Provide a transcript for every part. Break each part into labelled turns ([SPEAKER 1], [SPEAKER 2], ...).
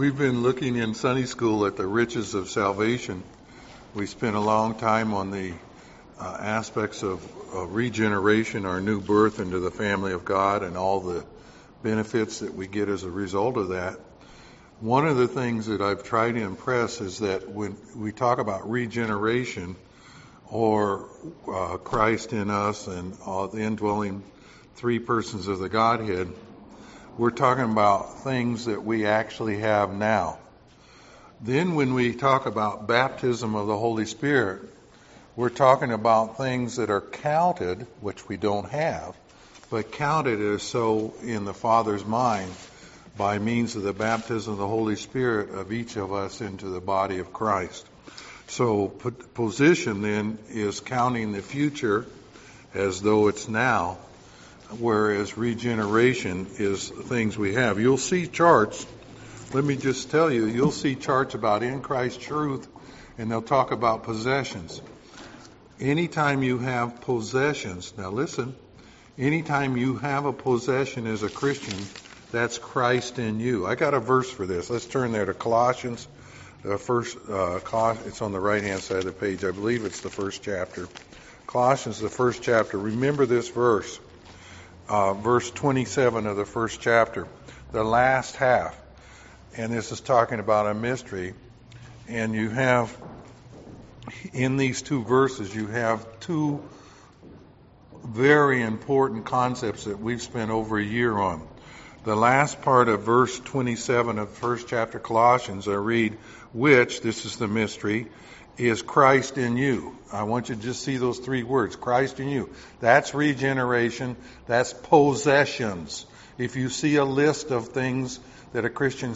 [SPEAKER 1] We've been looking in Sunday school at the riches of salvation. We spent a long time on the aspects of regeneration, our new birth into the family of God, and all the benefits that we get as a result of that. One of the things that I've tried to impress is that when we talk about regeneration or Christ in us and the indwelling three persons of the Godhead, we're talking about things that we actually have now. Then when we talk about baptism of the Holy Spirit, we're talking about things that are counted, which we don't have, but counted as so in the Father's mind by means of the baptism of the Holy Spirit of each of us into the body of Christ. So position then is counting the future as though it's now, whereas regeneration is things we have. You'll see charts. Let me just tell you, you'll see charts about in Christ truth, and they'll talk about possessions. Anytime you have possessions, now listen, anytime you have a possession as a Christian, that's Christ in you. I got a verse for this. Let's turn there to Colossians. It's on the right-hand side of the page. I believe it's the first chapter. Colossians, the first chapter. Remember this verse. Verse 27 of the first chapter, the last half. And this is talking about a mystery. And you have, in these two verses, you have two very important concepts that we've spent over a year on. The last part of verse 27 of the first chapter, Colossians, I read, which, this is the mystery, is Christ in you. I want you to just see those three words, Christ in you. That's regeneration. That's possessions. If you see a list of things that a Christian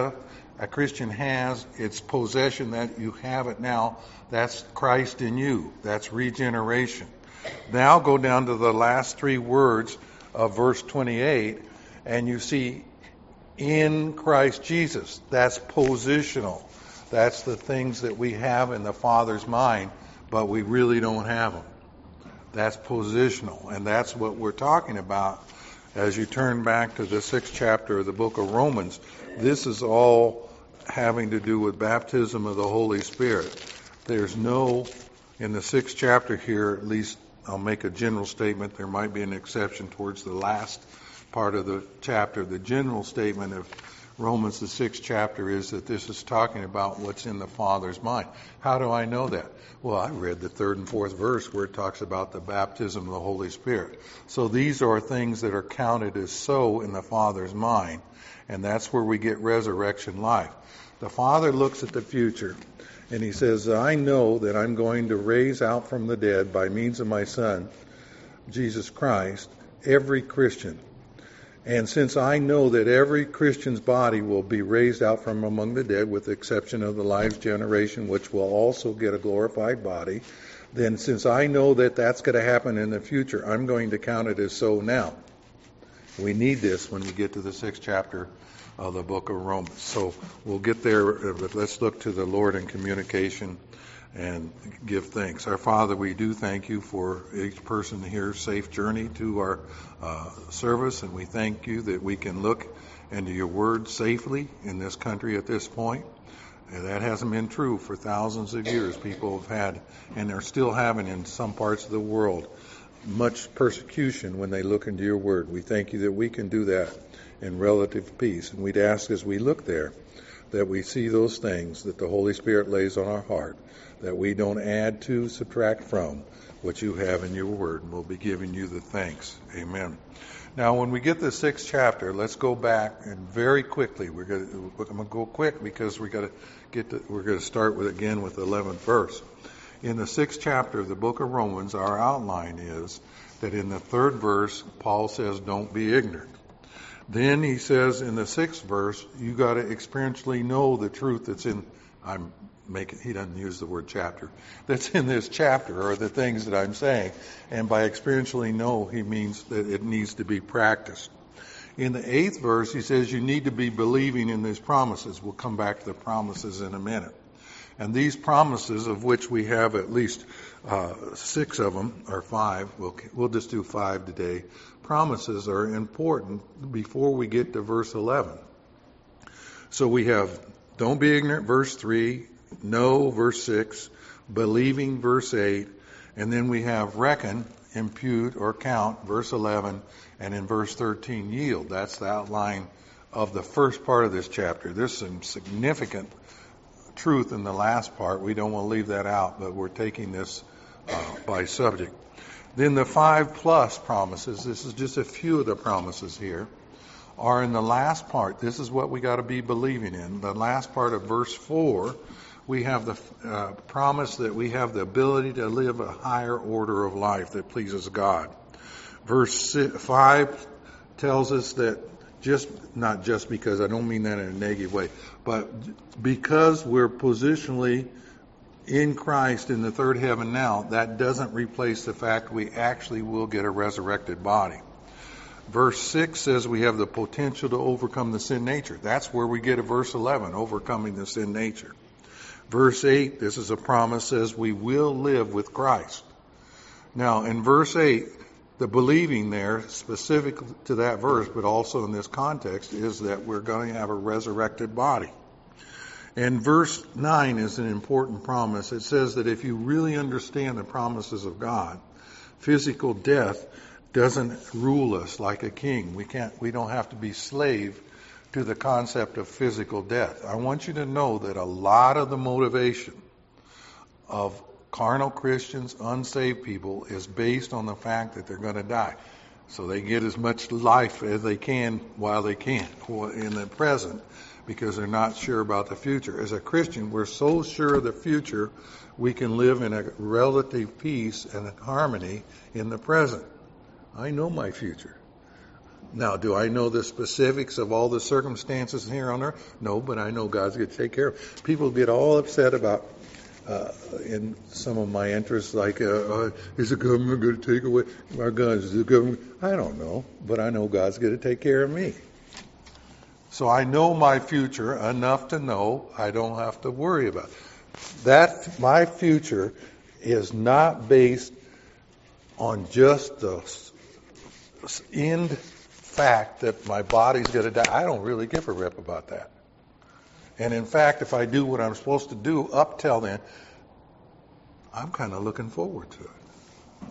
[SPEAKER 1] has, it's possession that you have it now. That's Christ in you. That's regeneration. Now go down to the last three words of verse 28, and you see in Christ Jesus. That's positional. That's the things that we have in the Father's mind, but we really don't have them. That's positional, and that's what we're talking about as you turn back to the 6th chapter of the book of Romans. This is all having to do with baptism of the Holy Spirit. There's no, in the 6th chapter here, at least I'll make a general statement. There might be an exception towards the last part of the chapter. The general statement of Romans, the 6th chapter, is that this is talking about what's in the Father's mind. How do I know that? Well, I read the 3rd and 4th verse where it talks about the baptism of the Holy Spirit. So these are things that are counted as so in the Father's mind, and that's where we get resurrection life. The Father looks at the future, and He says, I know that I'm going to raise out from the dead by means of my Son, Jesus Christ, every Christian. And since I know that every Christian's body will be raised out from among the dead, with the exception of the lives generation, which will also get a glorified body, then since I know that that's going to happen in the future, I'm going to count it as so now. We need this when we get to the 6th chapter of the book of Romans. So we'll get there, but let's look to the Lord in communication and give thanks. Our Father, we do thank you for each person here's safe journey to our service, and we thank you that we can look into your word safely in this country at this point. And that hasn't been true for thousands of years. People have had, and are still having in some parts of the world, much persecution when they look into your word. We thank you that we can do that in relative peace. And we'd ask as we look there that we see those things that the Holy Spirit lays on our heart, that we don't add to, subtract from what you have in your word. And we'll be giving you the thanks. Amen. Now, when we get the 6th chapter, let's go back and very quickly. I'm going to go quick because we're going to start with the 11th verse. In the 6th chapter of the book of Romans, our outline is that in the 3rd verse, Paul says, don't be ignorant. Then he says in the 6th verse, you got to experientially know the truth that's in, he doesn't use the word chapter, that's in this chapter, or the things that I'm saying. And by experientially know, he means that it needs to be practiced. In the 8th verse, he says you need to be believing in these promises. We'll come back to the promises in a minute. And these promises, of which we have at least 6 of them, or 5, we'll just do 5 today, promises are important before we get to verse 11. So we have don't be ignorant, verse 3, know, verse 6, believing, verse 8, and then we have reckon, impute, or count, verse 11, and in verse 13, yield. That's the outline of the first part of this chapter. There's some significant truth in the last part. We don't want to leave that out, but we're taking this by subject. Then the 5+ promises, this is just a few of the promises here, are in the last part. This is what we got to be believing in. The last part of verse 4, we have the promise that we have the ability to live a higher order of life that pleases God. Verse 5 tells us that not just because, I don't mean that in a negative way, but because we're positionally in Christ in the third heaven now, that doesn't replace the fact we actually will get a resurrected body. Verse 6 says we have the potential to overcome the sin nature. That's where we get a verse 11, overcoming the sin nature. Verse 8, this is a promise, says we will live with Christ. Now, in verse 8, the believing there, specific to that verse, but also in this context, is that we're going to have a resurrected body. And verse 9 is an important promise. It says that if you really understand the promises of God, physical death doesn't rule us like a king. We don't have to be slave to the concept of physical death. I want you to know that a lot of the motivation of carnal Christians, unsaved people, is based on the fact that they're going to die. So they get as much life as they can while they can, in the present, because they're not sure about the future. As a Christian, we're so sure of the future, we can live in a relative peace and harmony in the present. I know my future. Now, do I know the specifics of all the circumstances here on earth? No, but I know God's going to take care of it. People get all upset about, in some of my interests, like, is the government going to take away our guns? Is the government? I don't know, but I know God's going to take care of me. So I know my future enough to know I don't have to worry about it. That, my future is not based on just the end fact that my body's going to die. I don't really give a rip about that. And in fact, if I do what I'm supposed to do up till then, I'm kind of looking forward to it.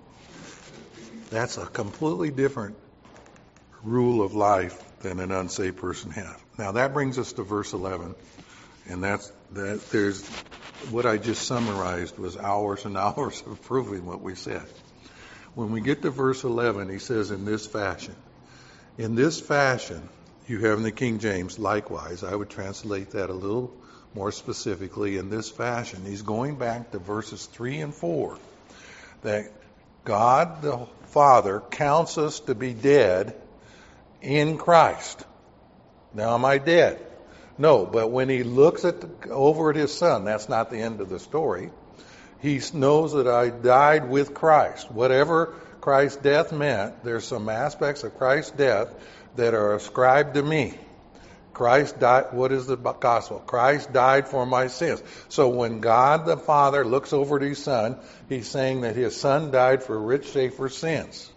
[SPEAKER 1] That's a completely different rule of life than an unsaved person has. Now that brings us to verse 11, and there's what I just summarized was hours and hours of proving what we said. When we get to verse 11, he says, in this fashion. In this fashion, you have in the King James, likewise, I would translate that a little more specifically, in this fashion. He's going back to verses 3 and 4, that God the Father counts us to be dead in Christ. Now, am I dead? No, but when he looks over at his Son, that's not the end of the story. He knows that I died with Christ. Whatever Christ's death meant, there's some aspects of Christ's death that are ascribed to me. Christ died. What is the gospel? Christ died for my sins. So when God the Father looks over at his Son, he's saying that his Son died for Rich Schaefer's sins.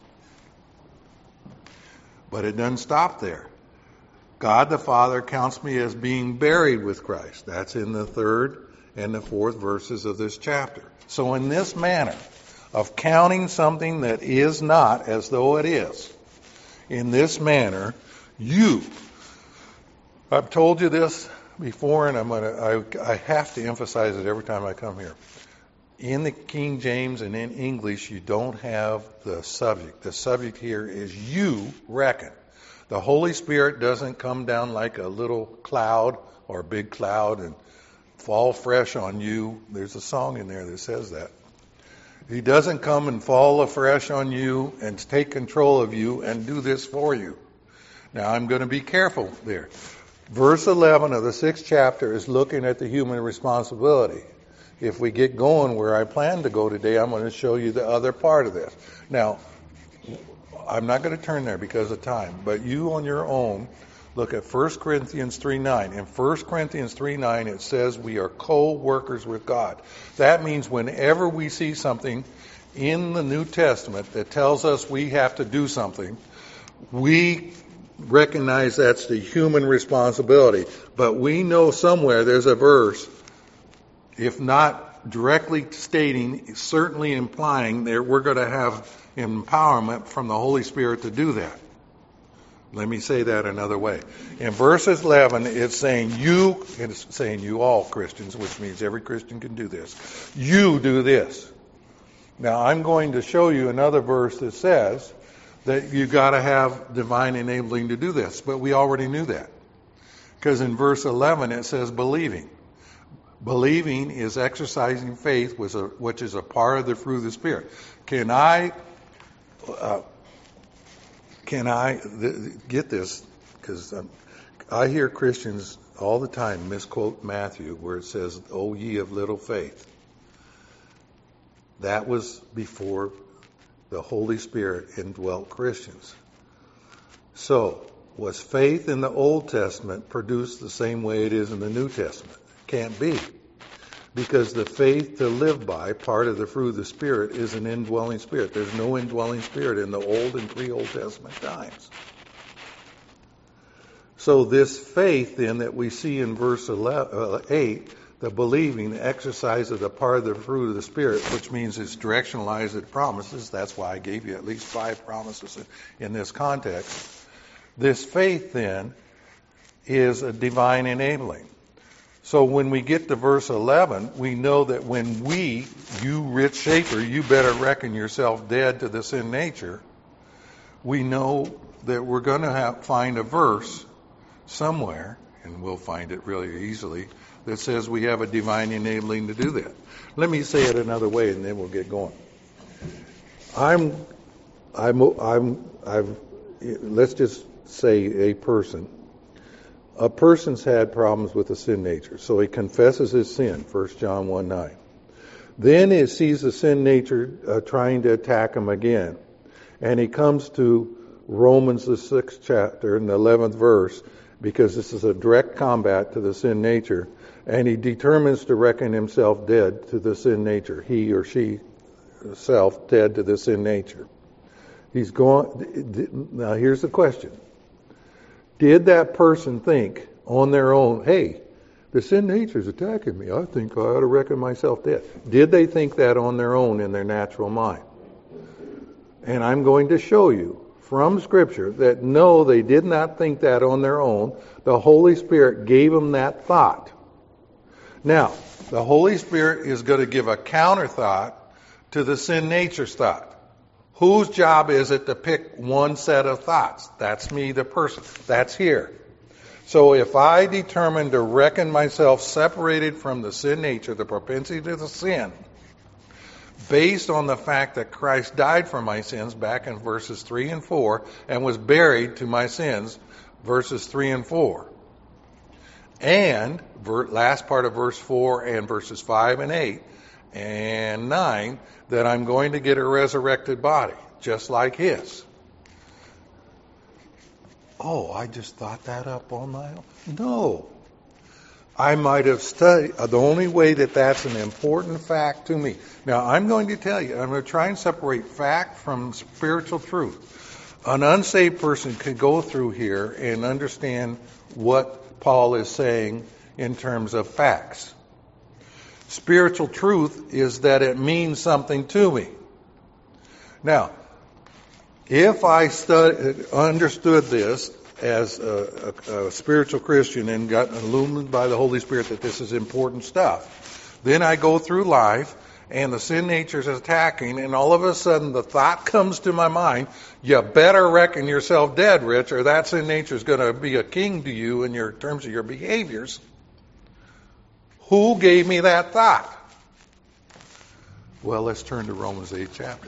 [SPEAKER 1] But it doesn't stop there. God the Father counts me as being buried with Christ. That's in the 3rd and the 4th verses of this chapter. So in this manner of counting something that is not as though it is, in this manner, I've told you this before, and I have to emphasize it every time I come here. In the King James and in English, you don't have the subject. The subject here is you reckon. The Holy Spirit doesn't come down like a little cloud or a big cloud and fall fresh on you. There's a song in there that says that. He doesn't come and fall afresh on you and take control of you and do this for you. Now, I'm going to be careful there. Verse 11 of the 6th chapter is looking at the human responsibility. If we get going where I plan to go today, I'm going to show you the other part of this. Now, I'm not going to turn there because of time, but you on your own look at 1 Corinthians 3:9. In 1 Corinthians 3:9, it says we are co-workers with God. That means whenever we see something in the New Testament that tells us we have to do something, we recognize that's the human responsibility. But we know somewhere there's a verse, if not directly stating, certainly implying that we're going to have empowerment from the Holy Spirit to do that. Let me say that another way. In verse 11, it's saying you all Christians, which means every Christian can do this. You do this. Now, I'm going to show you another verse that says that you got to have divine enabling to do this, but we already knew that. Because in verse 11, it says believing. Believing is exercising faith, which is a part of the fruit of the Spirit. Can I get this? Because I hear Christians all the time misquote Matthew where it says, "O ye of little faith." That was before the Holy Spirit indwelt Christians. So, was faith in the Old Testament produced the same way it is in the New Testament? Can't be. Because the faith to live by, part of the fruit of the Spirit, is an indwelling Spirit. There's no indwelling Spirit in the Old and pre-Old Testament times. So this faith, then, that we see in verse 8, the believing, the exercise of the part of the fruit of the Spirit, which means it's directionalized at promises. That's why I gave you at least 5 promises in this context. This faith, then, is a divine enabling. So when we get to verse 11, we know that when you rich shaper, you better reckon yourself dead to the sin nature. We know that we're going to find a verse somewhere, and we'll find it really easily, that says we have a divine enabling to do that. Let me say it another way, and then we'll get going. Let's just say a person. A person's had problems with the sin nature, so he confesses his sin, 1 John 1:9. Then he sees the sin nature trying to attack him again, and he comes to Romans, the 6th chapter, and the 11th verse, because this is a direct combat to the sin nature, and he determines to reckon himself dead to the sin nature, he or she self dead to the sin nature. Now here's the question. Did that person think on their own, hey, the sin nature is attacking me, I think I ought to reckon myself dead? Did they think that on their own in their natural mind? And I'm going to show you from Scripture that no, they did not think that on their own. The Holy Spirit gave them that thought. Now, the Holy Spirit is going to give a counter thought to the sin nature's thought. Whose job is it to pick one set of thoughts? That's me, the person. That's here. So if I determine to reckon myself separated from the sin nature, the propensity to the sin, based on the fact that Christ died for my sins back in verses 3 and 4, and was buried to my sins, verses 3 and 4. And last part of verse 4 and verses 5 and 8 and 9, that I'm going to get a resurrected body, just like his. Oh, I just thought that up on my own. No. I might have studied. The only way that that's an important fact to me. Now, I'm going to tell you, I'm going to try and separate fact from spiritual truth. An unsaved person could go through here and understand what Paul is saying in terms of facts. Spiritual truth is that it means something to me. Now, if I understood this as a spiritual Christian and got illumined by the Holy Spirit that this is important stuff, then I go through life and the sin nature is attacking, and all of a sudden the thought comes to my mind, you better reckon yourself dead, Rich, or that sin nature is going to be a king to you in terms of your behaviors. Who gave me that thought? Well, let's turn to Romans 8 chapter.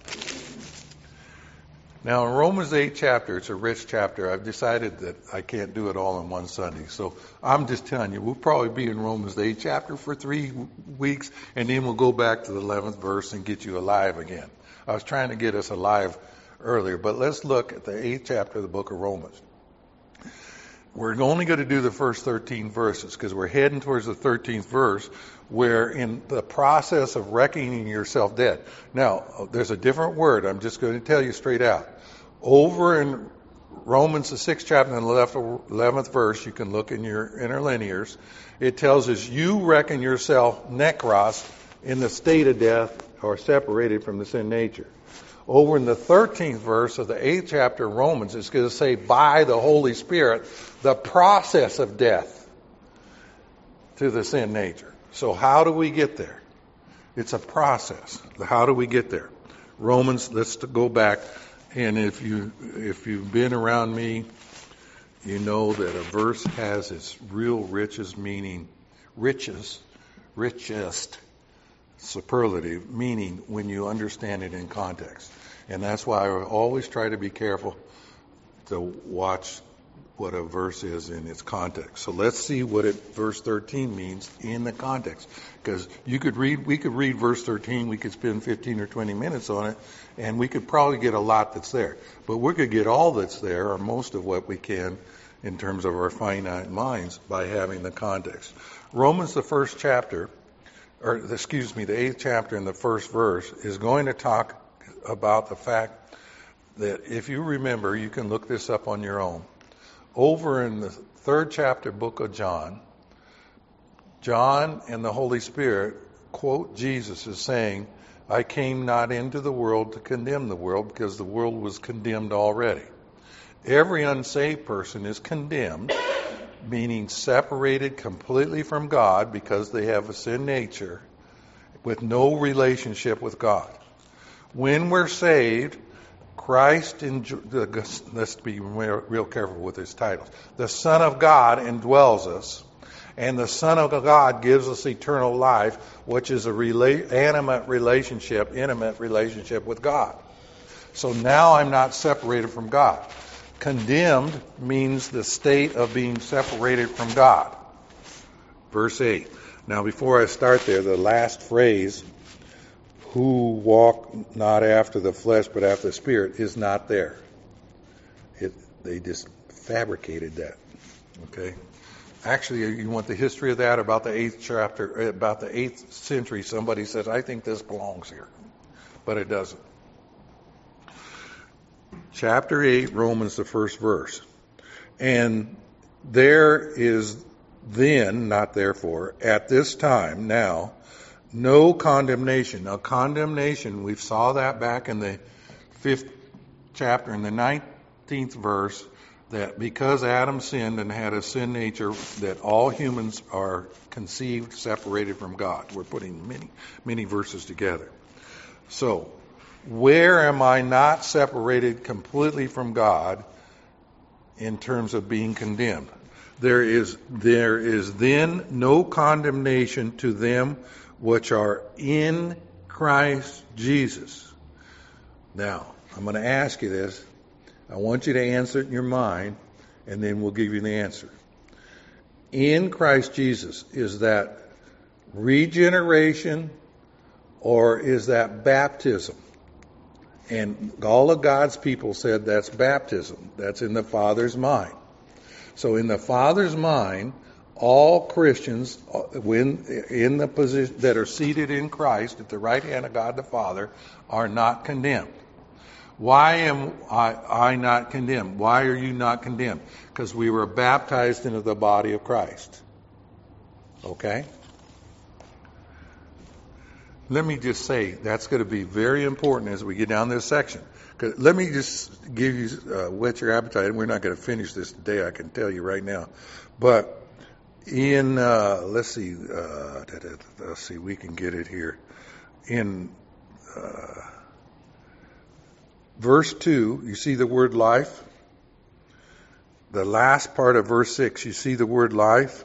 [SPEAKER 1] Now, in Romans 8 chapter, it's a rich chapter. I've decided that I can't do it all in one Sunday. So I'm just telling you, we'll probably be in Romans 8 chapter for 3 weeks, and then we'll go back to the 11th verse and get you alive again. I was trying to get us alive earlier, but let's look at the 8th chapter of the book of Romans. We're only going to do the first 13 verses because we're heading towards the 13th verse where in the process of reckoning yourself dead. Now, there's a different word. I'm just going to tell you straight out. Over in Romans, the 6th chapter and the 11th verse, you can look in your interlinears. It tells us, you reckon yourself nekros, in the state of death, or separated from the sin nature. Over in the 13th verse of the 8th chapter of Romans, it's going to say, by the Holy Spirit, the process of death to the sin nature. So how do we get there? It's a process. How do we get there? Romans, let's go back. And if you've been around me, you know that a verse has its real richest meaning, richest superlative meaning when you understand it in context. And that's why I always try to be careful to watch what a verse is in its context. So let's see what verse 13 means in the context. Because we could read verse 13, we could spend 15 or 20 minutes on it, and we could probably get a lot that's there. But we could get all that's there, or most of what we can, in terms of our finite minds, by having the context. Romans, the 8th chapter and the first verse, is going to talk about the fact that, if you remember, you can look this up on your own. Over in the 3rd chapter book of John, John and the Holy Spirit quote Jesus as saying, I came not into the world to condemn the world, because the world was condemned already. Every unsaved person is condemned, meaning separated completely from God because they have a sin nature with no relationship with God. When we're saved, Christ, let's be real careful with his titles. The Son of God indwells us, and the Son of God gives us eternal life, which is a intimate relationship with God. So now I'm not separated from God. Condemned means the state of being separated from God. Verse 8. Now before I start there, the last phrase, who walk not after the flesh but after the Spirit, is not there. They just fabricated that. Okay? Actually, you want the history of that, about the 8th chapter, about the 8th century, somebody says, I think this belongs here. But it doesn't. Chapter 8, Romans, the first verse. And there is then, not therefore, at this time, now, no condemnation. Now, condemnation, we saw that back in the 5th chapter, in the 19th verse, that because Adam sinned and had a sin nature, that all humans are conceived separated from God. We're putting many verses together. So, where am I not separated completely from God in terms of being condemned? There is then no condemnation to them which are in Christ Jesus. Now, I'm going to ask you this. I want you to answer it in your mind, and then we'll give you the answer. In Christ Jesus, is that regeneration or is that baptism? And all of God's people said that's baptism. That's in the Father's mind. So in the Father's mind, all Christians, when in the position that are seated in Christ at the right hand of God the Father, are not condemned. Why am I not condemned? Why are you not condemned? Because we were baptized into the body of Christ. Okay? Let me just say, that's going to be very important as we get down this section. Let me just give you, whet your appetite. We're not going to finish this today, I can tell you right now. But in, let's see, we can get it here. In verse 2, you see the word life. The last part of verse 6, you see the word life.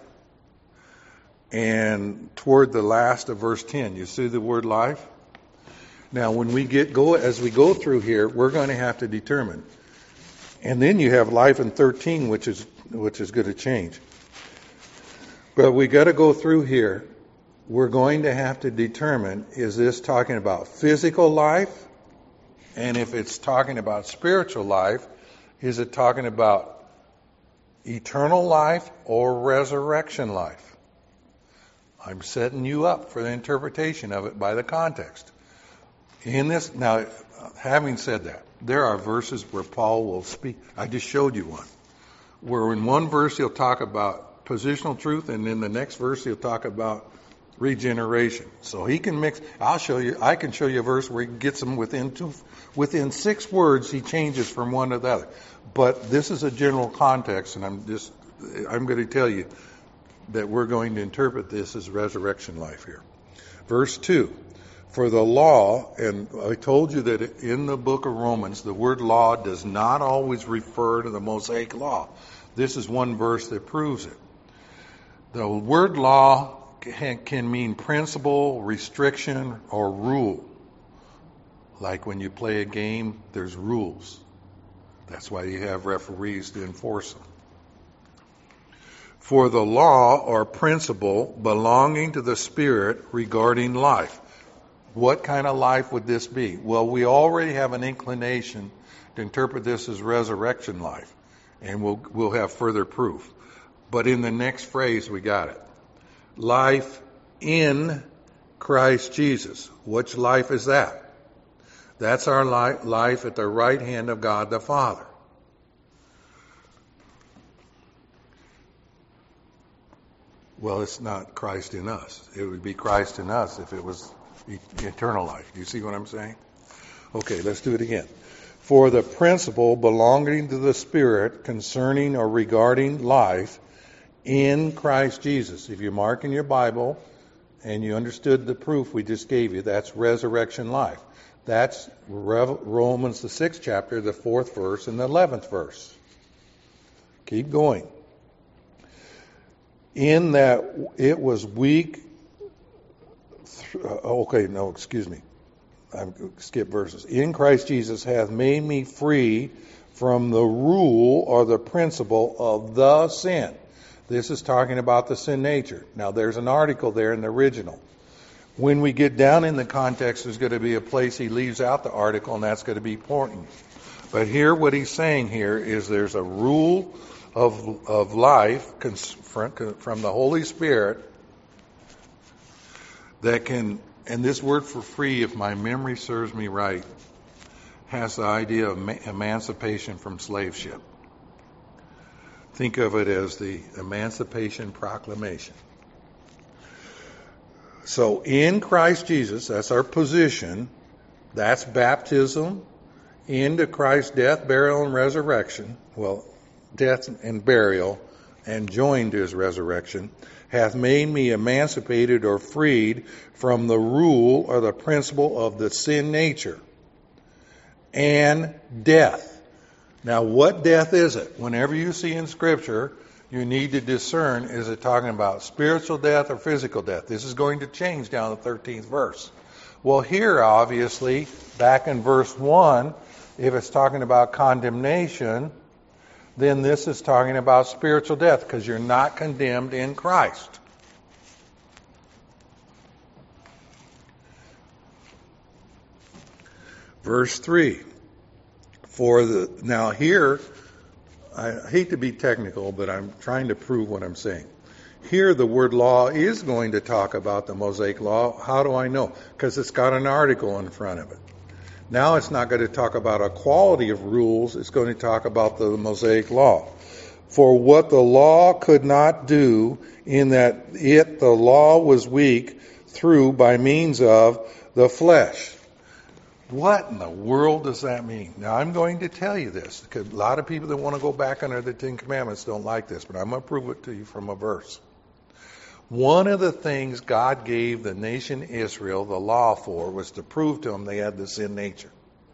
[SPEAKER 1] And toward the last of verse 10, you see the word life. Now, when we as we go through here, we're going to have to determine. And then you have life in 13, which is going to change. But we got to go through here. We're going to have to determine, is this talking about physical life? And if it's talking about spiritual life, is it talking about eternal life or resurrection life? I'm setting you up for the interpretation of it by the context. In this, now, having said that, There are verses where Paul will speak. I just showed you one. Where in one verse he'll talk about positional truth, and in the next verse he'll talk about regeneration. So he can mix. I can show you a verse where he gets them within 6 words. He changes from one to the other. But this is a general context, and I'm going to tell you that we're going to interpret this as resurrection life here. Verse 2. For the law, and I told you that in the book of Romans, the word law does not always refer to the Mosaic law. This is one verse that proves it. The word law can mean principle, restriction, or rule. Like when you play a game, there's rules. That's why you have referees to enforce them. For the law or principle belonging to the Spirit regarding life. What kind of life would this be? Well, we already have an inclination to interpret this as resurrection life, and we'll have further proof. But in the next phrase, we got it. Life in Christ Jesus. Which life is that? That's our life at the right hand of God the Father. Well, it's not Christ in us. It would be Christ in us if it was eternal life. Do you see what I'm saying? Okay, let's do it again. For the principle belonging to the Spirit concerning or regarding life in Christ Jesus. If you mark in your Bible and you understood the proof we just gave you, that's resurrection life. That's Romans the 6th chapter, the 4th verse and the 11th verse. Keep going. In that it was weak. I skip verses. In Christ Jesus hath made me free from the rule or the principle of the sin. This is talking about the sin nature. Now there's an article there in the original. When we get down in the context, there's going to be a place he leaves out the article, and that's going to be important. But here, what he's saying here is there's a rule of life from the Holy Spirit that can, and this word for free, if my memory serves me right, has the idea of emancipation from slaveship. Think of it as the Emancipation Proclamation. So in Christ Jesus, that's our position. That's baptism into Christ's death, burial, and resurrection. Well, death and burial, and joined to his resurrection, hath made me emancipated or freed from the rule or the principle of the sin nature and death. Now, what death is it? Whenever you see in Scripture, you need to discern, is it talking about spiritual death or physical death? This is going to change down the 13th verse. Well, here, obviously, back in verse 1, if it's talking about condemnation, then this is talking about spiritual death, because you're not condemned in Christ. Verse 3. Now here, I hate to be technical, but I'm trying to prove what I'm saying. Here the word law is going to talk about the Mosaic law. How do I know? Because it's got an article in front of it. Now it's not going to talk about a quality of rules. It's going to talk about the Mosaic law. For what the law could not do, in that the law was weak through by means of the flesh. What in the world does that mean? Now, I'm going to tell you this, because a lot of people that want to go back under the Ten Commandments don't like this, but I'm going to prove it to you from a verse. One of the things God gave the nation Israel the law for was to prove to them they had the sin nature.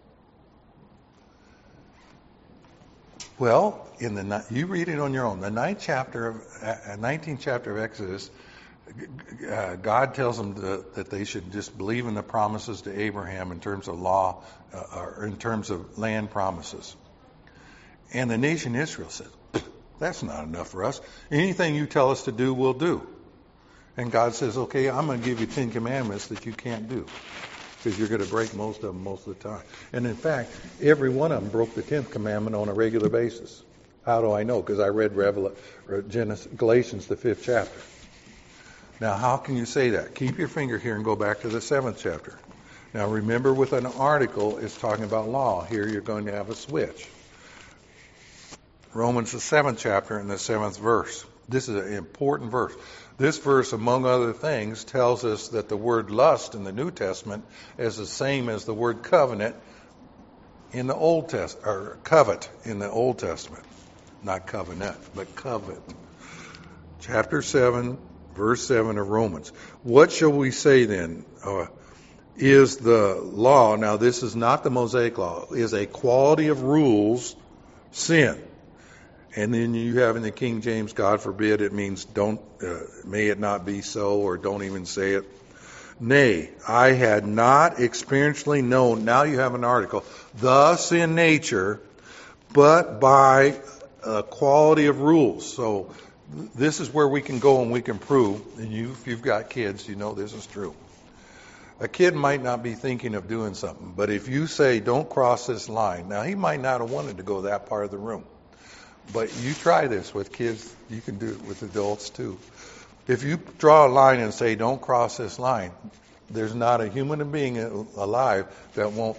[SPEAKER 1] Well, you read it on your own. The 19th chapter of Exodus, God tells them that they should just believe in the promises to Abraham in terms of law, or in terms of land promises. And the nation Israel says, that's not enough for us. Anything you tell us to do, we'll do. And God says, okay, I'm going to give you 10 commandments that you can't do, because you're going to break most of them most of the time. And in fact, every one of them broke the 10th commandment on a regular basis. How do I know? Because I read Galatians, the 5th chapter. Now, how can you say that? Keep your finger here and go back to the 7th chapter. Now remember, with an article, it's talking about law. Here you're going to have a switch. Romans, the 7th chapter and the 7th verse. This is an important verse. This verse, among other things, tells us that the word lust in the New Testament is the same as the word covenant in the Old Testament, or covet in the Old Testament. Not covenant, but covet. Chapter 7, verse 7 of Romans. What shall we say then? Is the law, now this is not the Mosaic law, is a quality of rules sin? And then you have in the King James, God forbid, it means don't, may it not be so, or don't even say it. Nay, I had not experientially known, now you have an article, the sin nature, but by a quality of rules. So this is where we can go and we can prove, and if you've got kids, you know this is true. A kid might not be thinking of doing something, but if you say, don't cross this line, now he might not have wanted to go that part of the room. But you try this with kids, you can do it with adults too. If you draw a line and say, don't cross this line, there's not a human being alive that won't,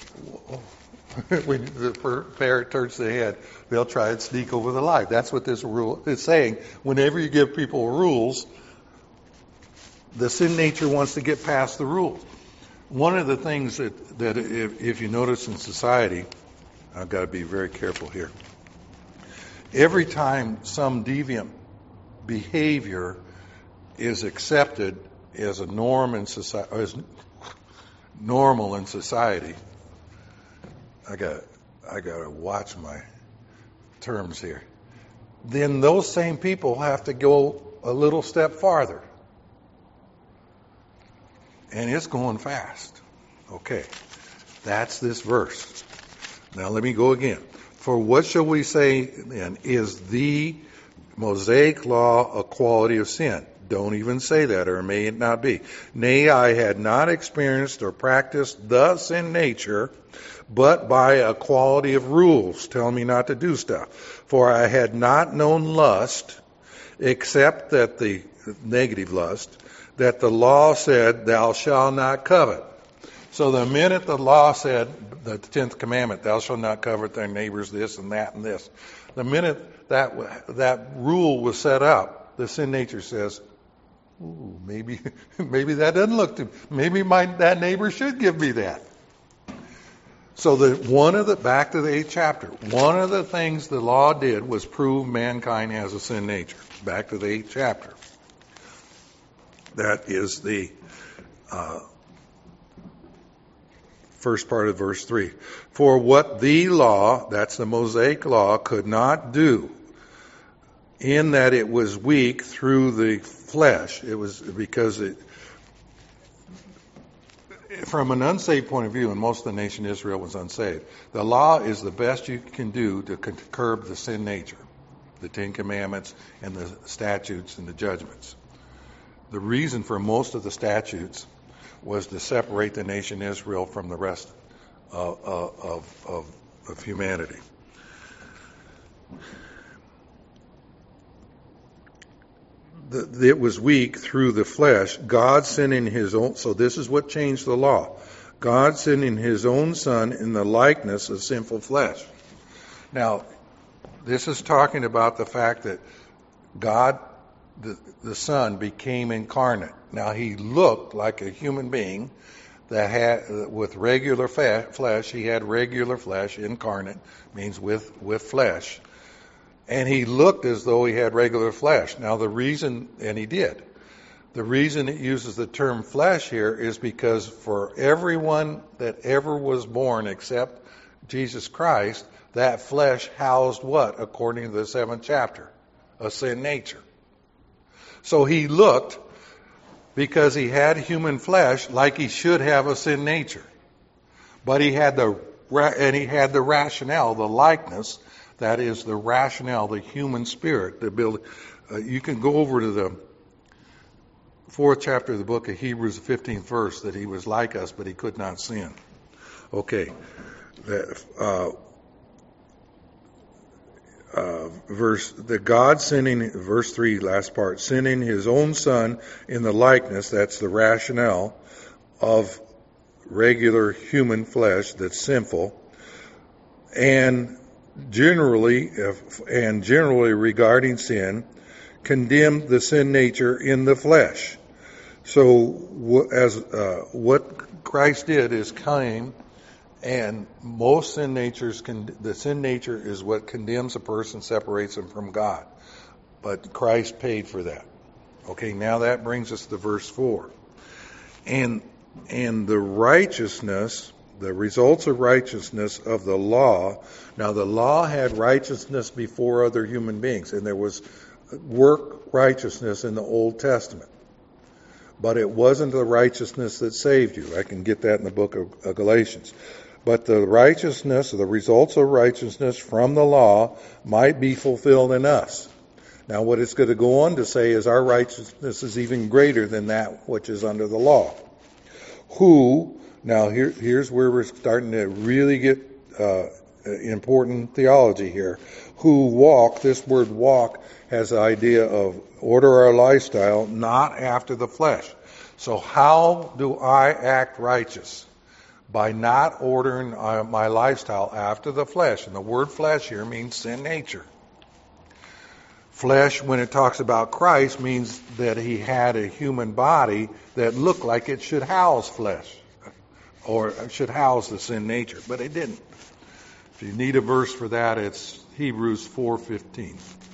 [SPEAKER 1] when the parrot turns their head, they'll try and sneak over the line. That's what this rule is saying. Whenever you give people rules, the sin nature wants to get past the rules. One of the things that if you notice in society, I've got to be very careful here. Every time some deviant behavior is accepted as a norm in society, as normal in society, I got to watch my terms here. Then those same people have to go a little step farther. And it's going fast. Okay. That's this verse. Now let me go again. For what shall we say then? Is the Mosaic law a quality of sin? Don't even say that, or may it not be. Nay, I had not experienced or practiced the sin nature, but by a quality of rules, telling me not to do stuff. For I had not known lust, except that the negative lust, that the law said, thou shalt not covet. So the minute the law said, the 10th commandment, thou shalt not covet thy neighbor's this and that and this, the minute that rule was set up, the sin nature says, ooh, maybe that doesn't look too, maybe that neighbor should give me that. So back to the 8th chapter, one of the things the law did was prove mankind has a sin nature. Back to the 8th chapter. That is the first part of verse 3. For what the law, that's the Mosaic law, could not do, in that it was weak through the flesh. It was because from an unsaved point of view, and most of the nation Israel was unsaved, the law is the best you can do to curb the sin nature, the 10 commandments and the statutes and the judgments. The reason for most of the statutes was to separate the nation Israel from the rest of humanity. It was weak through the flesh. God sending his own, so this is what changed the law. God sending his own Son in the likeness of sinful flesh. Now, this is talking about the fact that God, the Son, became incarnate. Now, he looked like a human being that had, with regular flesh. He had regular flesh, incarnate, means with flesh. And he looked as though he had regular flesh. Now, the reason it uses the term flesh here is because for everyone that ever was born except Jesus Christ, that flesh housed what, according to the 7th chapter? A sin nature. So he looked, because he had human flesh, like he should have a sin nature. But he had the rationale, the likeness, that is the rationale, the human spirit, the ability. You can go over to the 4th chapter of the book of Hebrews, the 15th verse, that he was like us, but he could not sin. Okay. God sending, verse 3, last part, sending his own Son in the likeness, that's the rationale, of regular human flesh that's sinful, and generally regarding sin, condemned the sin nature in the flesh. So what Christ did is came, and most sin natures, the sin nature is what condemns a person, separates him from God. But Christ paid for that. Okay, now that brings us to verse 4. And the righteousness, the results of righteousness of the law. Now the law had righteousness before other human beings, and there was work righteousness in the Old Testament. But it wasn't the righteousness that saved you. I can get that in the book of Galatians. But the righteousness, the results of righteousness from the law might be fulfilled in us. Now what it's going to go on to say is our righteousness is even greater than that which is under the law. Here's where we're starting to really get important theology here. Who walk, this word walk has the idea of order our lifestyle, not after the flesh. So how do I act righteous? By not ordering my lifestyle after the flesh. And the word flesh here means sin nature. Flesh, when it talks about Christ, means that he had a human body that looked like it should house flesh, or should house the sin nature, but it didn't. If you need a verse for that, it's Hebrews 4:15.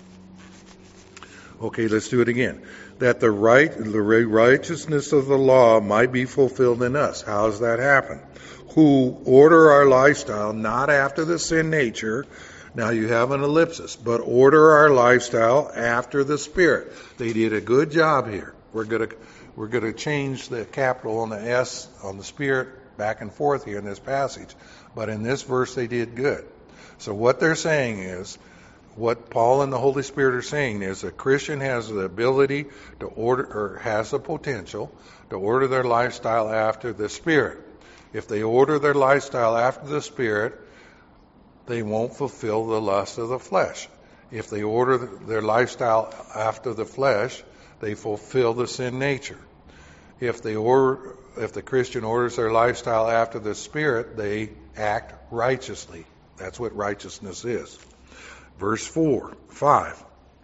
[SPEAKER 1] Okay, let's do it again. That the righteousness of the law might be fulfilled in us. How does that happen? Who order our lifestyle not after the sin nature. Now you have an ellipsis, but order our lifestyle after the Spirit. They did a good job here. We're going to change the capital on the S on the Spirit back and forth here in this passage, but in this verse they did good. So what they're saying is, what Paul and the Holy Spirit are saying is, a Christian has the ability to order, or has the potential to order their lifestyle after the Spirit. If they order their lifestyle after the Spirit, they won't fulfill the lust of the flesh. If they order their lifestyle after the flesh, they fulfill the sin nature. If the Christian orders their lifestyle after the Spirit, they act righteously. That's what righteousness is. Verse 5.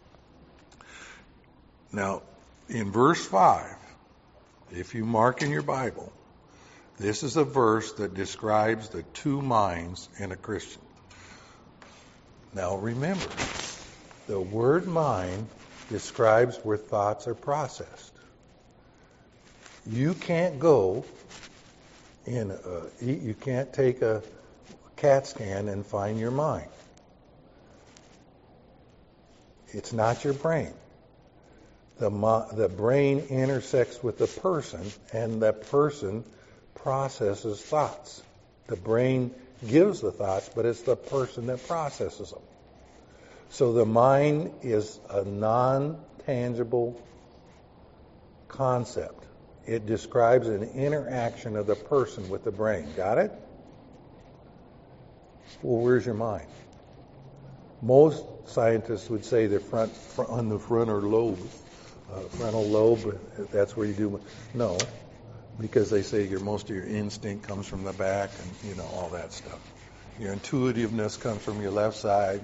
[SPEAKER 1] Now, in verse 5, if you mark in your Bible, this is a verse that describes the two minds in a Christian. Now remember, the word mind describes where thoughts are processed. You can't you can't take a CAT scan and find your mind. It's not your brain. The brain intersects with the person, and the person processes thoughts. The brain gives the thoughts, but it's the person that processes them. So the mind is a non-tangible concept. It describes an interaction of the person with the brain. Got it? Well, where's your mind? Most scientists would say the on the frontal lobe, that's where you do. No, because they say most of your instinct comes from the back, and all that stuff. Your intuitiveness comes from your left side.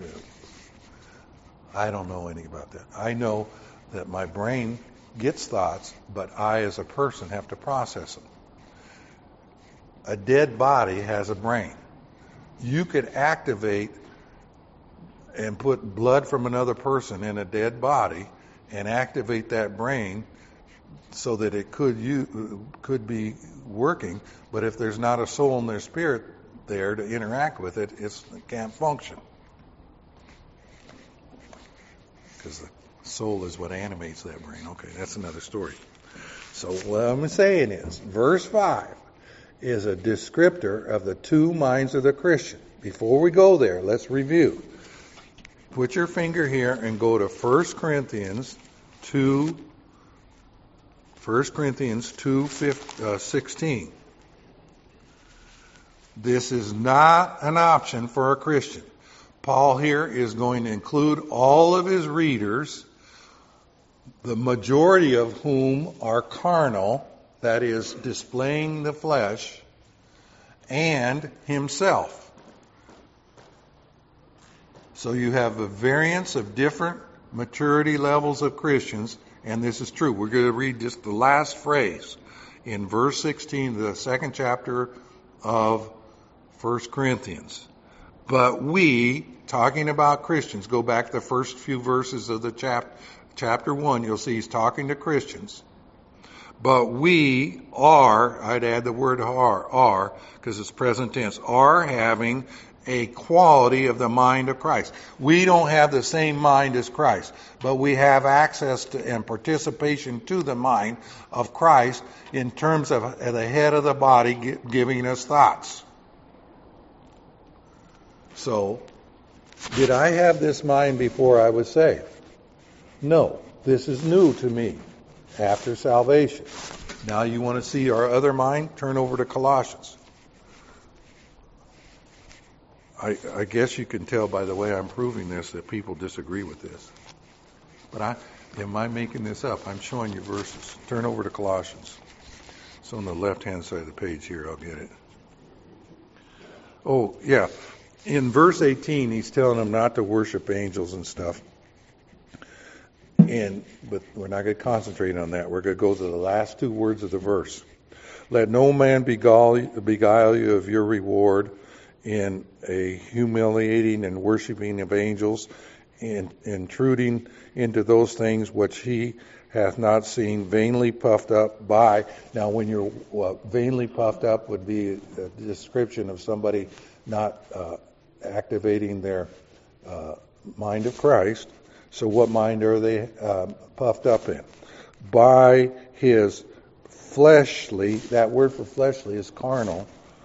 [SPEAKER 1] I don't know anything about that. I know that my brain gets thoughts, but I as a person have to process them. A dead body has a brain. You could activate and put blood from another person in a dead body and activate that brain so that it could be working, but if there's not a soul and their spirit there to interact with it, it can't function. Because the soul is what animates that brain. Okay, that's another story. So what I'm saying is, verse 5 is a descriptor of the two minds of the Christian. Before we go there, let's review. Put your finger here and go to 1 Corinthians 2:16. This is not an option for a Christian. Paul here is going to include all of his readers, the majority of whom are carnal, that is, displaying the flesh, and himself. So you have a variance of different maturity levels of Christians, and this is true. We're going to read just the last phrase in verse 16, the second chapter of 1 Corinthians. But we, talking about Christians, go back to the first few verses of the chapter 1, you'll see he's talking to Christians. But we are, I'd add the word are, because it's present tense, are having a quality of the mind of Christ. We don't have the same mind as Christ, but we have access to and participation to the mind of Christ in terms of the head of the body giving us thoughts. So, did I have this mind before I was saved? No. This is new to me after salvation. Now you want to see our other mind? Turn over to Colossians. I guess you can tell by the way I'm proving this that people disagree with this. But am I making this up? I'm showing you verses. Turn over to Colossians. It's on the left-hand side of the page here. I'll get it. Oh, yeah. In verse 18, he's telling them not to worship angels and stuff. But we're not going to concentrate on that. We're going to go to the last two words of the verse. Let no man beguile you of your reward in a humiliating and worshiping of angels, and intruding into those things which he hath not seen, vainly puffed up by. Now, when you're vainly puffed up would be a description of somebody not activating their mind of Christ. So what mind are they puffed up in? By his fleshly, that word for fleshly is carnal.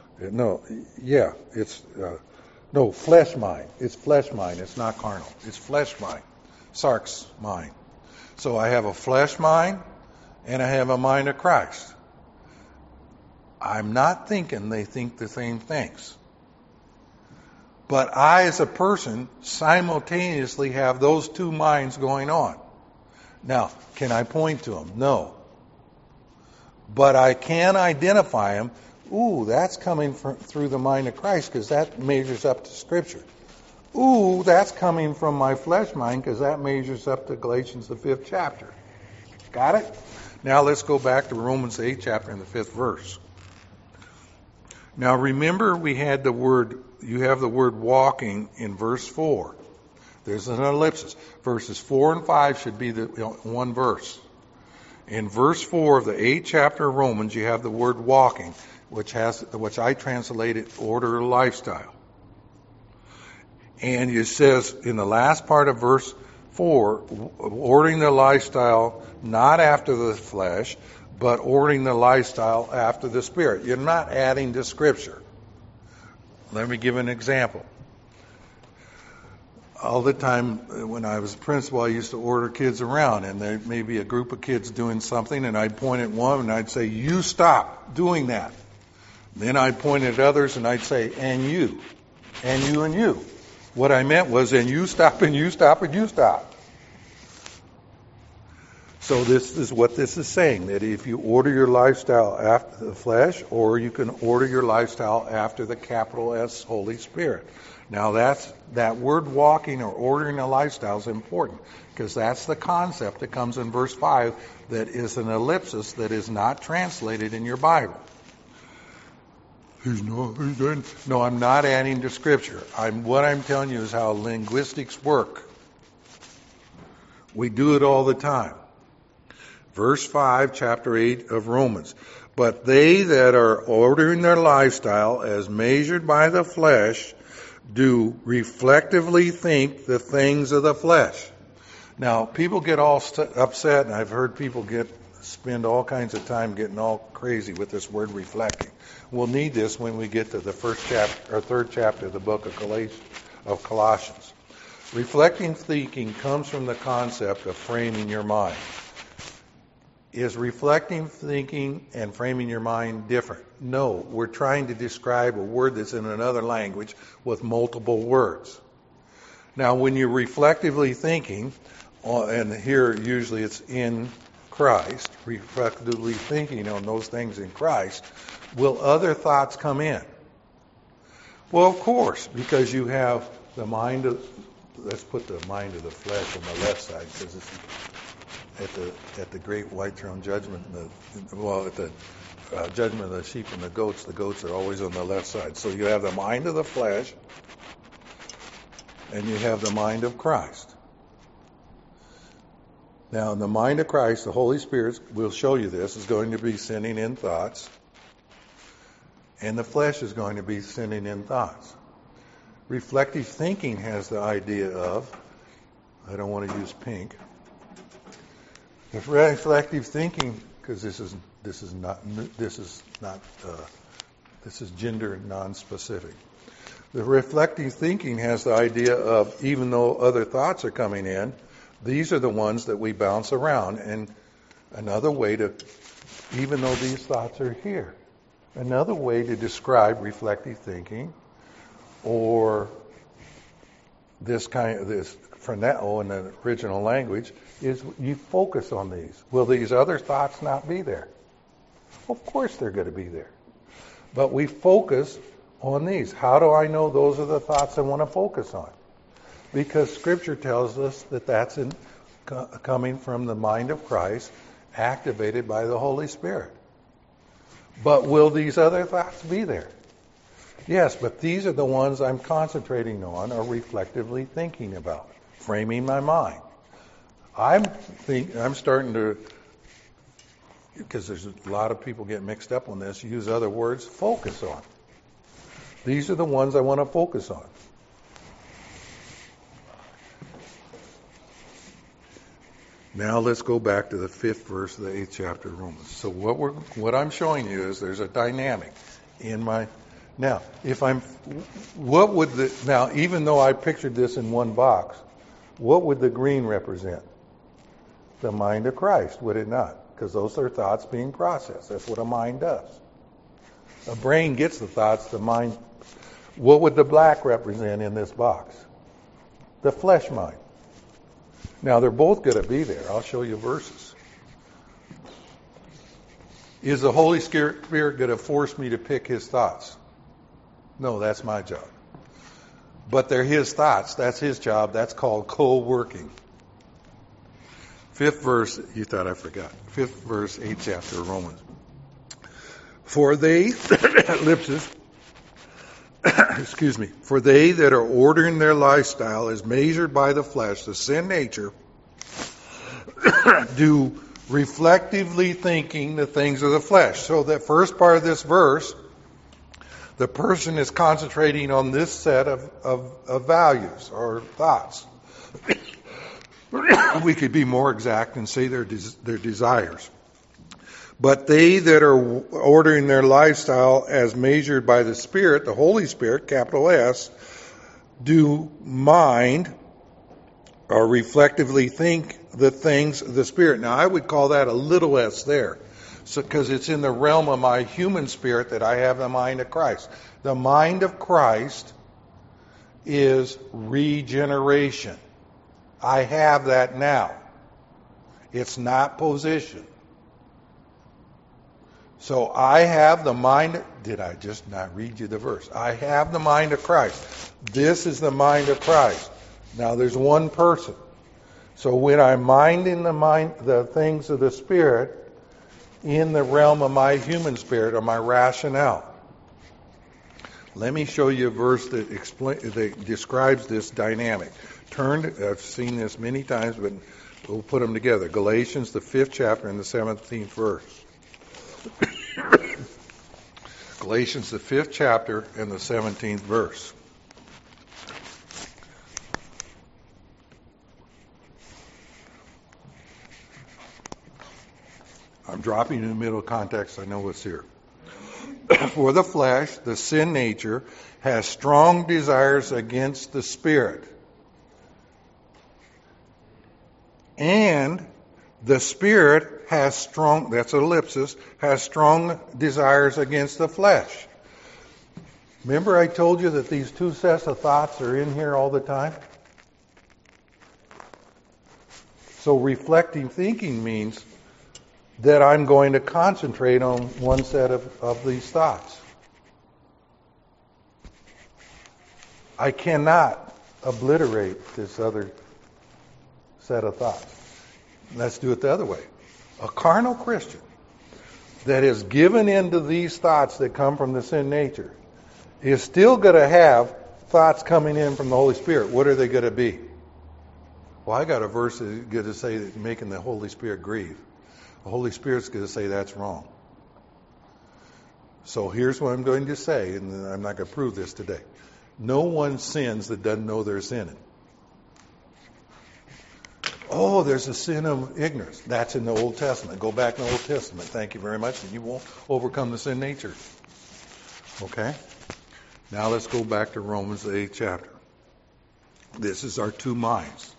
[SPEAKER 1] Flesh mind. It's flesh mind. It's not carnal. It's flesh mind. Sark's mind. So I have a flesh mind and I have a mind of Christ. I'm not thinking they think the same things. But I, as a person, simultaneously have those two minds going on. Now, can I point to them? No. But I can identify them. Ooh, that's coming through the mind of Christ because that measures up to Scripture. Ooh, that's coming from my flesh mind because that measures up to Galatians, the 5th chapter. Got it? Now let's go back to Romans, the 8th chapter and the 5th verse. Now remember we had you have the word walking in verse 4. There's an ellipsis. Verses 4 and 5 should be the one verse. In verse 4 of the 8th chapter of Romans, you have the word walking, which I translated order of lifestyle. And it says in the last part of verse 4, ordering the lifestyle not after the flesh, but ordering the lifestyle after the Spirit. You're not adding to Scripture. Let me give an example. All the time when I was a principal, I used to order kids around, and there may be a group of kids doing something, and I'd point at one and I'd say, you stop doing that. Then I'd point at others and I'd say, and you, and you, and you. What I meant was, and you stop, and you stop, and you stop. So this is what this is saying, that if you order your lifestyle after the flesh, or you can order your lifestyle after the capital S Holy Spirit. Now that word walking or ordering a lifestyle is important, because that's the concept that comes in verse 5 that is an ellipsis that is not translated in your Bible. No, I'm not adding to Scripture. What I'm telling you is how linguistics work. We do it all the time. Verse 5, chapter 8 of Romans. But they that are ordering their lifestyle as measured by the flesh do reflectively think the things of the flesh. Now, people get all upset, and I've heard people spend all kinds of time getting all crazy with this word reflecting. We'll need this when we get to the first chapter or third chapter of the book of Colossians. Reflecting thinking comes from the concept of framing your mind. Is reflecting thinking and framing your mind different? No, we're trying to describe a word that's in another language with multiple words. Now, when you're reflectively thinking, and here usually it's in Christ, reflectively thinking on those things in Christ, will other thoughts come in? Well, of course, because you have the mind of, let's put the mind of the flesh on the left side, because it's at the great white throne judgment, at the judgment of the sheep and the goats are always on the left side. So you have the mind of the flesh, and you have the mind of Christ. Now, in the mind of Christ, the Holy Spirit will show you this, is going to be sending in thoughts, and the flesh is going to be sending in thoughts. Reflective thinking has the idea of, I don't want to use pink. The reflective thinking, because this is gender non-specific. The reflective thinking has the idea of, even though other thoughts are coming in, these are the ones that we bounce around. And another way to, even though these thoughts are here, another way to describe reflective thinking, or this phroneo in the original language, is you focus on these. Will these other thoughts not be there? Of course they're going to be there. But we focus on these. How do I know those are the thoughts I want to focus on? Because Scripture tells us that that's coming from the mind of Christ, activated by the Holy Spirit. But will these other thoughts be there? Yes, but these are the ones I'm concentrating on or reflectively thinking about, framing my mind. I'm starting to, because there's a lot of people get mixed up on this, use other words, focus on. These are the ones I want to focus on. Now let's go back to the 5th verse of the 8th chapter of Romans. So what I'm showing you is there's a dynamic in my. Now, even though I pictured this in one box, what would the green represent? The mind of Christ, would it not? Because those are thoughts being processed. That's what a mind does. A brain gets the thoughts, the mind. What would the black represent in this box? The flesh mind. Now, they're both going to be there. I'll show you verses. Is the Holy Spirit going to force me to pick His thoughts? No, that's my job. But they're His thoughts. That's His job. That's called co-working. 5th verse, you thought I forgot. 5th verse, 8th chapter of Romans. For they, ellipsis, for they that are ordering their lifestyle as measured by the flesh, the sin nature, do reflectively thinking the things of the flesh. So that first part of this verse, the person is concentrating on this set of values or thoughts. We could be more exact and say their desires. But they that are ordering their lifestyle as measured by the Spirit, the Holy Spirit, capital S, do mind or reflectively think the things of the Spirit. Now, I would call that a little s there, because it's in the realm of my human spirit that I have the mind of Christ. The mind of Christ is regeneration. I have that now. It's not position. So I have the mind. Did I just not read you the verse? I have the mind of Christ. This is the mind of Christ. Now there's one person. So when I'm minding the things of the Spirit in the realm of my human spirit or my rationale. Let me show you a verse that describes this dynamic. I've seen this many times, but we'll put them together. Galatians, the 5th chapter and the 17th verse. Galatians, the 5th chapter and the 17th verse. I'm dropping in the middle context. I know what's here. For the flesh, the sin nature, has strong desires against the Spirit. And the Spirit has strong, that's an ellipsis, has strong desires against the flesh. Remember I told you that these two sets of thoughts are in here all the time? So reflecting thinking means that I'm going to concentrate on one set of these thoughts. I cannot obliterate this other set of thoughts. Let's do it the other way. A carnal Christian that is given into these thoughts that come from the sin nature is still going to have thoughts coming in from the Holy Spirit. What are they going to be? Well, I got a verse that's going to say that making the Holy Spirit grieve. The Holy Spirit's going to say that's wrong. So here's what I'm going to say, and I'm not going to prove this today. No one sins that doesn't know they're sinning. Oh, there's a sin of ignorance. That's in the Old Testament. Go back in the Old Testament. Thank you very much. And you won't overcome the sin nature. Okay? Now let's go back to Romans, the 8th chapter. This is our two minds.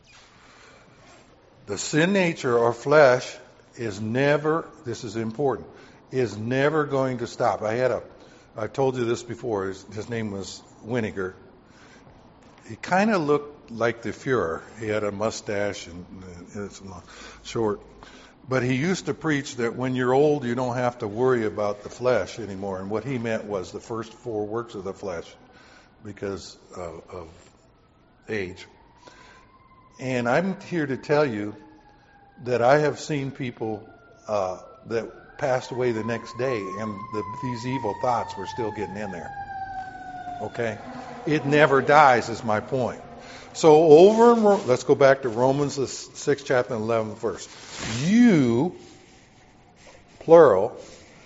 [SPEAKER 1] The sin nature or flesh is never, this is important, is never going to stop. I told you this before. His name was Winiger. He kind of looked like the Fuhrer. He had a mustache and it's short. But he used to preach that when you're old, you don't have to worry about the flesh anymore. And what he meant was the first four works of the flesh because of age. And I'm here to tell you that I have seen people that passed away the next day, and these evil thoughts were still getting in there. Okay? It never dies, is my point. So let's go back to Romans, the 6th chapter and 11th verse. You, plural,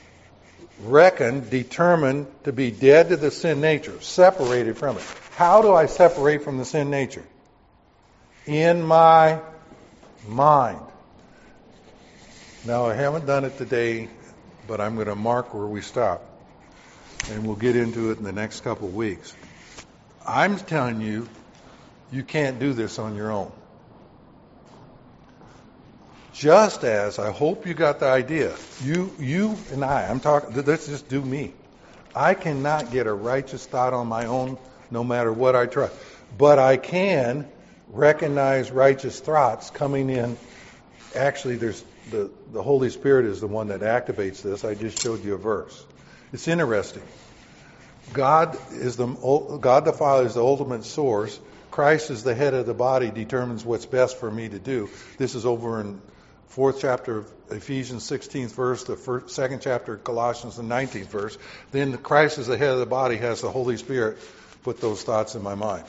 [SPEAKER 1] determined to be dead to the sin nature, separated from it. How do I separate from the sin nature? In my mind. Now, I haven't done it today, but I'm going to mark where we stop. And we'll get into it in the next couple of weeks. I'm telling you, you can't do this on your own. Just as, I hope you got the idea, you and I'm talking, let's just do me. I cannot get a righteous thought on my own no matter what I try. But I can recognize righteous thoughts coming in. Actually, there's the Holy Spirit is the one that activates this. I just showed you a verse. It's interesting. God the Father is the ultimate source. Christ is the head of the body, determines what's best for me to do. This is over in 4th chapter of Ephesians 16th verse, the 2nd chapter of Colossians, the 19th verse. Then Christ is the head of the body, has the Holy Spirit put those thoughts in my mind.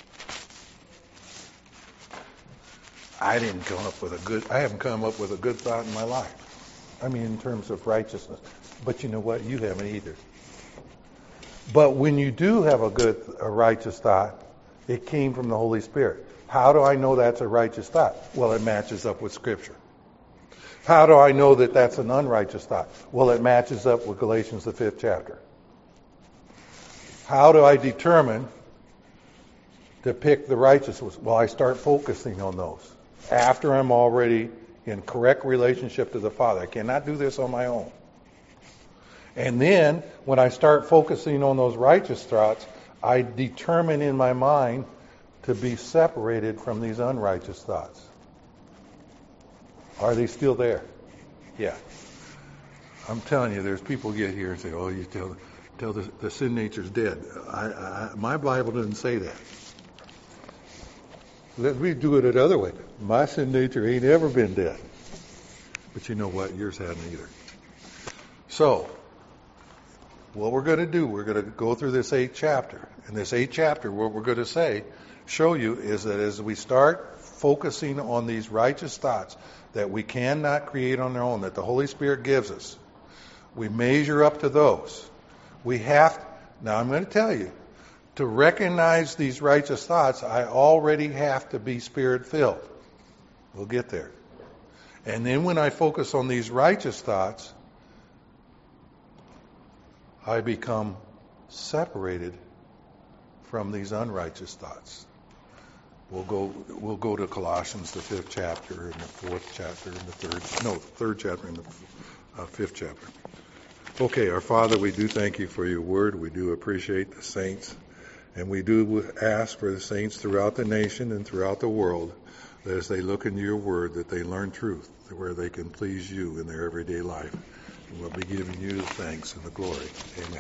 [SPEAKER 1] I haven't come up with a good thought in my life. I mean, in terms of righteousness. But you know what? You haven't either. But when you do have a righteous thought, it came from the Holy Spirit. How do I know that's a righteous thought? Well, it matches up with Scripture. How do I know that that's an unrighteous thought? Well, it matches up with Galatians, the 5th chapter. How do I determine to pick the righteous ones? Well, I start focusing on those. After I'm already in correct relationship to the Father. I cannot do this on my own. And then, when I start focusing on those righteous thoughts, I determine in my mind to be separated from these unrighteous thoughts. Are they still there? Yeah. I'm telling you, there's people get here and say, oh, you tell the sin nature's dead. My Bible doesn't say that. Let me do it another way. My sin nature ain't ever been dead. But you know what? Yours hadn't either. So, what we're going to do, we're going to go through this 8th chapter. In this 8th chapter, what we're going to show you is that as we start focusing on these righteous thoughts that we cannot create on our own, that the Holy Spirit gives us, we measure up to those. Now I'm going to tell you, to recognize these righteous thoughts, I already have to be Spirit-filled. We'll get there. And then when I focus on these righteous thoughts, I become separated from these unrighteous thoughts. We'll go to Colossians, the 5th chapter, and the 4th chapter, and the 3rd chapter, and the 5th chapter. Okay, our Father, we do thank you for your word. We do appreciate the saints. And we do ask for the saints throughout the nation and throughout the world that as they look into your word, that they learn truth, where they can please you in their everyday life. And we'll be giving you the thanks and the glory. Amen.